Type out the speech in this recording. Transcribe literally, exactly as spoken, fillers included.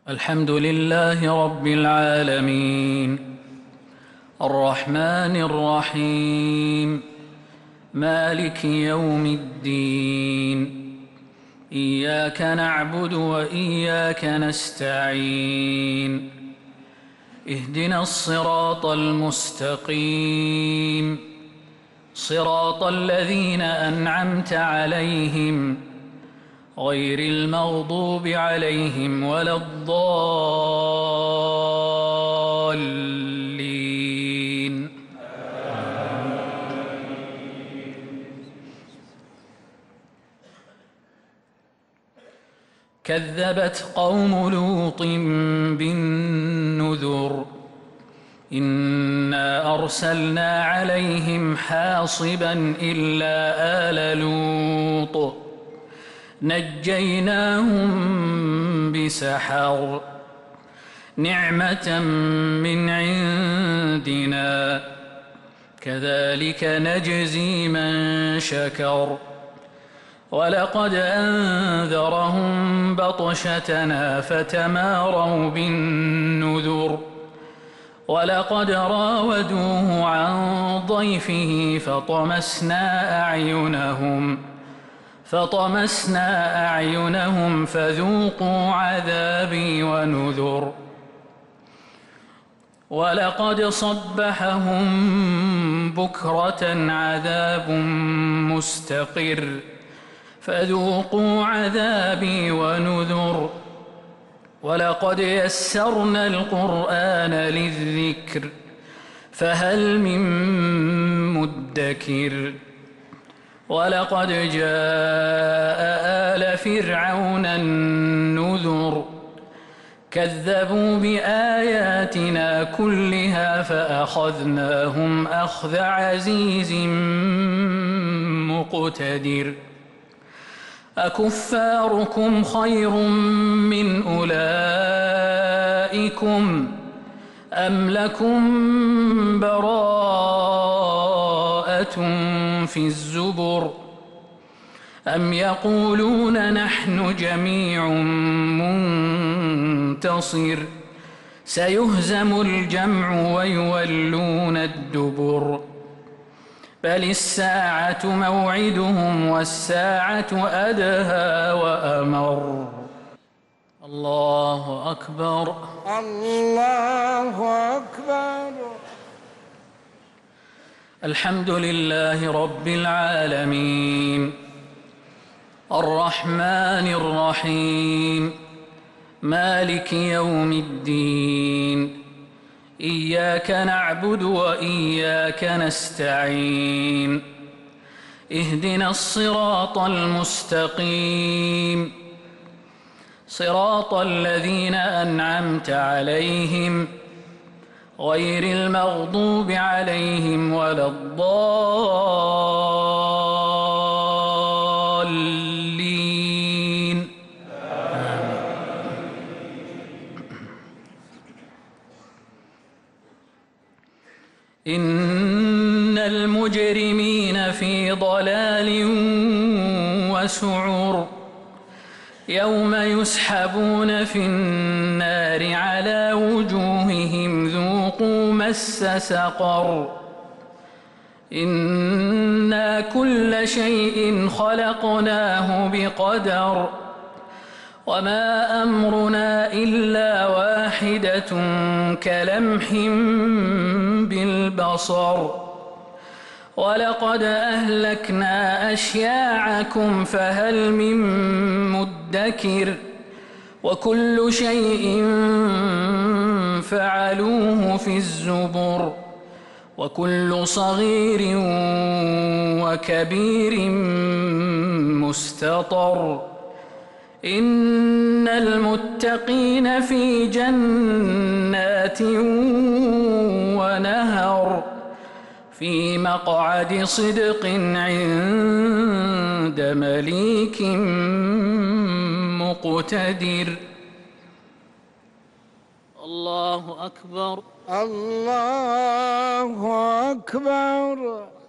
الحمد لله رب العالمين الرحمن الرحيم مالك يوم الدين إياك نعبد وإياك نستعين اهدنا الصراط المستقيم صراط الذين أنعمت عليهم غير المغضوب عليهم ولا الضالين. كذبت قوم لوط بالنذر إنا أرسلنا عليهم حاصبا إلا آل لوط نجيناهم بسحر نعمة من عندنا كذلك نجزي من شكر ولقد أنذرهم بطشتنا فتماروا بالنذر ولقد راودوه عن ضيفه فطمسنا أعينهم فطمسنا أعينهم فذوقوا عذابي ونذر ولقد صبحهم بكرة عذاب مستقر فذوقوا عذابي ونذر ولقد يسرنا القرآن للذكر فهل من مدكر ولقد جاء آل فرعون النذر كذبوا بآياتنا كلها فأخذناهم أخذ عزيز مقتدر أكفاركم خير من أولئكم أم لكم براءة في الزبر أم يقولون نحن جميع منتصر سيهزم الجمع ويولون الدبر بل الساعة موعدهم والساعة أدهى وأمر. الله أكبر الله أكبر. الحمد لله رب العالمين الرحمن الرحيم مالك يوم الدين إياك نعبد وإياك نستعين اهدنا الصراط المستقيم صراط الذين أنعمت عليهم غير المغضوب عليهم ولا الضالين. إن المجرمين في ضلال وسعر يوم يسحبون في النار على وجوههم ذوقوا مس سقر إنا كل شيء خلقناه بقدر وما أمرنا إلا واحدة كلمح بالبصر ولقد أهلكنا أشياعكم فهل من مدكر وكل شيء فعلوه في الزبر وكل صغير وكبير مستطر إن المتقين في جنات ونهر في مقعد صدق عند مليك مقتدر. الله أكبر الله أكبر.